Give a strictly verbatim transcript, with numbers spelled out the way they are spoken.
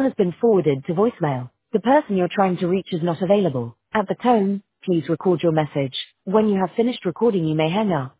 has been forwarded to voicemail. The person you're trying to reach is not available. At the tone, please record your message. When you have finished recording, you may hang up.